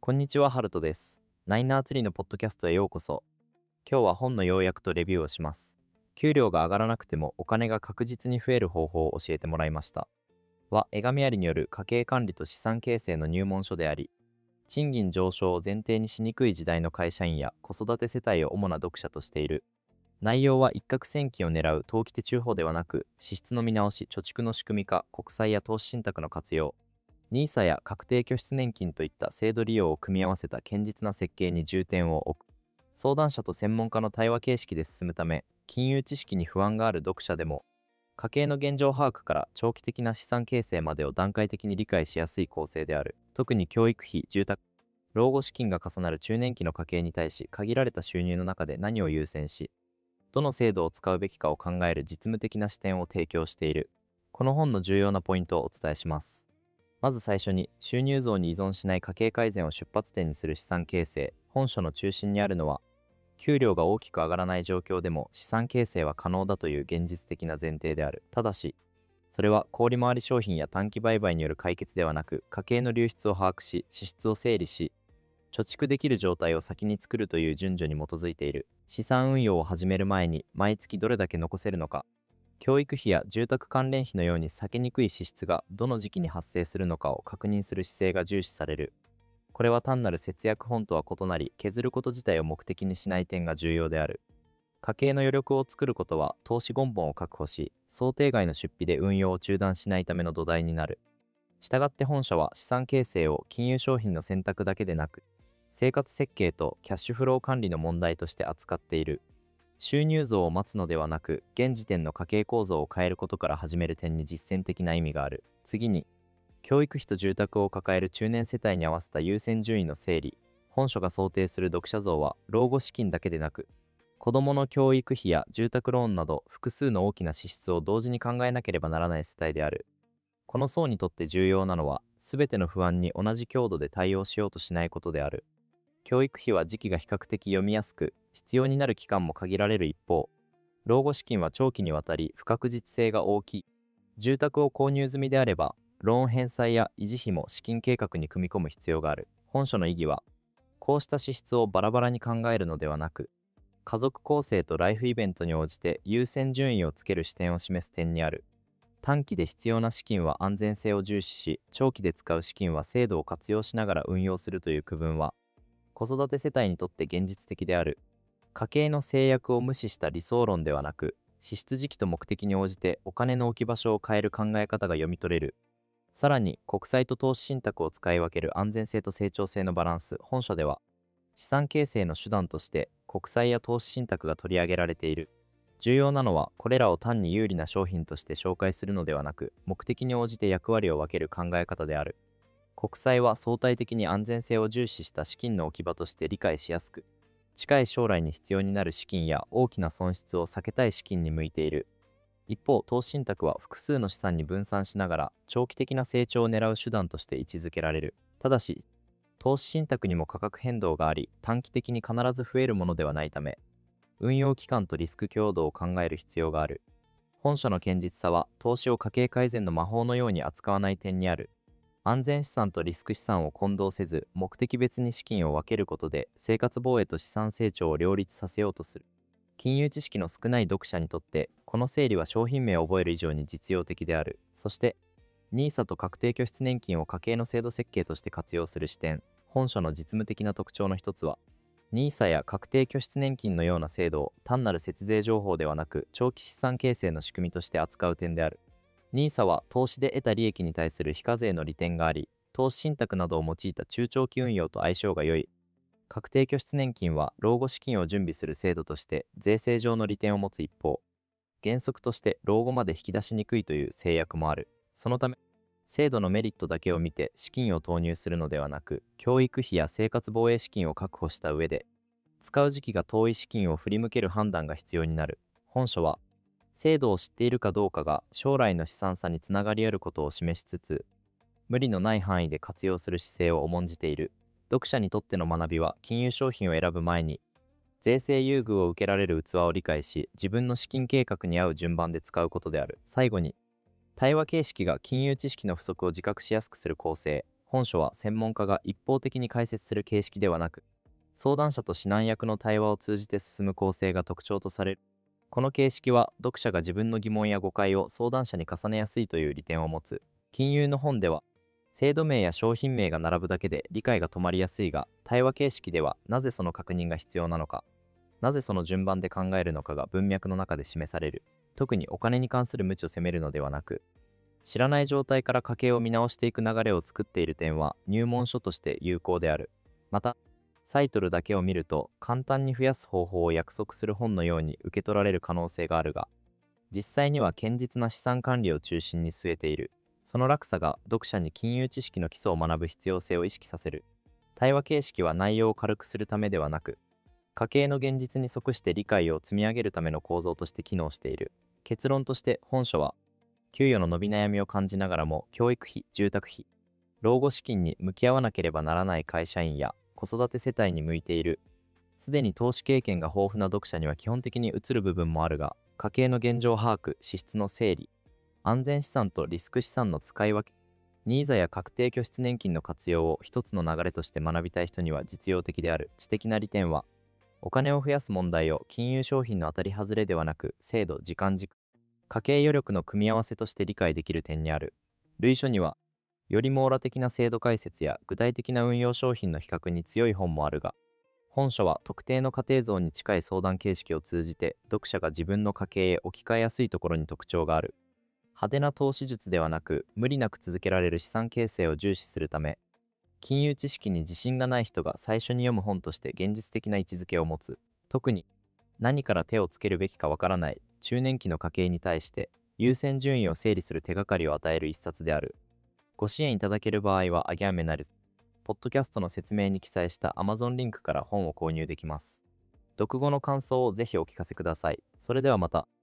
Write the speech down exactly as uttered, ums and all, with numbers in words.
こんにちは、ハルトです。ナイナーツリーのポッドキャストへようこそ。今日は本の要約とレビューをします。給料が上がらなくてもお金が確実に増える方法を教えてもらいました。は、江上有による家計管理と資産形成の入門書であり、賃金上昇を前提にしにくい時代の会社員や子育て世帯を主な読者としている。内容は一攫千金を狙う投機的中法ではなく、支出の見直し、貯蓄の仕組み化、国債や投資信託の活用、ニーサや確定拠出年金といった制度利用を組み合わせた堅実な設計に重点を置く。相談者と専門家の対話形式で進むため、金融知識に不安がある読者でも、家計の現状把握から長期的な資産形成までを段階的に理解しやすい構成である。特に教育費、住宅、老後資金が重なる中年期の家計に対し、限られた収入の中で何を優先し、どの制度を使うべきかを考える実務的な視点を提供している。この本の重要なポイントをお伝えします。まず最初に、収入増に依存しない家計改善を出発点にする資産形成。本書の中心にあるのは、給料が大きく上がらない状況でも資産形成は可能だという現実的な前提である。ただし、それは小売回り商品や短期売買による解決ではなく、家計の流出を把握し、支出を整理し、貯蓄できる状態を先に作るという順序に基づいている。資産運用を始める前に、毎月どれだけ残せるのか、教育費や住宅関連費のように避けにくい支出がどの時期に発生するのかを確認する姿勢が重視される。これは単なる節約本とは異なり、削ること自体を目的にしない点が重要である。家計の余力を作ることは投資根本を確保し、想定外の出費で運用を中断しないための土台になる。したがって本社は資産形成を金融商品の選択だけでなく、生活設計とキャッシュフロー管理の問題として扱っている。収入増を待つのではなく、現時点の家計構造を変えることから始める点に実践的な意味がある。次に、教育費と住宅を抱える中年世帯に合わせた優先順位の整理。本書が想定する読者像は、老後資金だけでなく、子どもの教育費や住宅ローンなど複数の大きな支出を同時に考えなければならない世帯である。この層にとって重要なのは、すべての不安に同じ強度で対応しようとしないことである。教育費は時期が比較的読みやすく、必要になる期間も限られる一方、老後資金は長期にわたり不確実性が大きい。住宅を購入済みであれば、ローン返済や維持費も資金計画に組み込む必要がある。本書の意義は、こうした支出をバラバラに考えるのではなく、家族構成とライフイベントに応じて優先順位をつける視点を示す点にある。短期で必要な資金は安全性を重視し、長期で使う資金は制度を活用しながら運用するという区分は、子育て世帯にとって現実的である。家計の制約を無視した理想論ではなく、支出時期と目的に応じてお金の置き場所を変える考え方が読み取れる。さらに、国債と投資信託を使い分ける安全性と成長性のバランス。本書では、資産形成の手段として国債や投資信託が取り上げられている。重要なのは、これらを単に有利な商品として紹介するのではなく、目的に応じて役割を分ける考え方である。国債は相対的に安全性を重視した資金の置き場として理解しやすく、近い将来に必要になる資金や大きな損失を避けたい資金に向いている。一方、投資信託は複数の資産に分散しながら長期的な成長を狙う手段として位置づけられる。ただし、投資信託にも価格変動があり、短期的に必ず増えるものではないため、運用期間とリスク強度を考える必要がある。本書の堅実さは、投資を家計改善の魔法のように扱わない点にある。安全資産とリスク資産を混同せず、目的別に資金を分けることで、生活防衛と資産成長を両立させようとする。金融知識の少ない読者にとって、この整理は商品名を覚える以上に実用的である。そして、ニーサ と確定拠出年金を家計の制度設計として活用する視点。本書の実務的な特徴の一つは、ニーサ や確定拠出年金のような制度を単なる節税情報ではなく、長期資産形成の仕組みとして扱う点である。ニーサ は投資で得た利益に対する非課税の利点があり、投資信託などを用いた中長期運用と相性が良い。確定拠出年金は老後資金を準備する制度として税制上の利点を持つ一方、原則として老後まで引き出しにくいという制約もある。そのため、制度のメリットだけを見て資金を投入するのではなく、教育費や生活防衛資金を確保した上で、使う時期が遠い資金を振り向ける判断が必要になる。本書は、制度を知っているかどうかが将来の資産差につながり得ることを示しつつ、無理のない範囲で活用する姿勢を重んじている。読者にとっての学びは、金融商品を選ぶ前に、税制優遇を受けられる器を理解し、自分の資金計画に合う順番で使うことである。最後に、対話形式が金融知識の不足を自覚しやすくする構成。 本書は専門家が一方的に解説する形式ではなく、相談者と指南役の対話を通じて進む構成が特徴とされる。この形式は読者が自分の疑問や誤解を相談者に重ねやすいという利点を持つ。金融の本では制度名や商品名が並ぶだけで理解が止まりやすいが、対話形式ではなぜその確認が必要なのか、なぜその順番で考えるのかが文脈の中で示される。特にお金に関する無知を責めるのではなく、知らない状態から家計を見直していく流れを作っている点は入門書として有効である。また、タイトルだけを見ると簡単に増やす方法を約束する本のように受け取られる可能性があるが、実際には堅実な資産管理を中心に据えている。その落差が読者に金融知識の基礎を学ぶ必要性を意識させる。対話形式は内容を軽くするためではなく、家計の現実に即して理解を積み上げるための構造として機能している。結論として本書は、給与の伸び悩みを感じながらも教育費、住宅費、老後資金に向き合わなければならない会社員や子育て世帯に向いている。すでに投資経験が豊富な読者には基本的に映る部分もあるが、家計の現状把握、支出の整理、安全資産とリスク資産の使い分け、ニーザや確定拠出年金の活用を一つの流れとして学びたい人には実用的である。知的な利点は、お金を増やす問題を金融商品の当たり外れではなく、制度、時間軸、家計余力の組み合わせとして理解できる点にある。類書には、より網羅的な制度解説や具体的な運用商品の比較に強い本もあるが、本書は特定の家庭像に近い相談形式を通じて読者が自分の家計へ置き換えやすいところに特徴がある。派手な投資術ではなく、無理なく続けられる資産形成を重視するため、金融知識に自信がない人が最初に読む本として現実的な位置づけを持つ。特に、何から手をつけるべきかわからない中年期の家計に対して優先順位を整理する手がかりを与える一冊である。ご支援いただける場合は、アギャンメナル、ポッドキャストの説明に記載した Amazon リンクから本を購入できます。読後の感想をぜひお聞かせください。それではまた。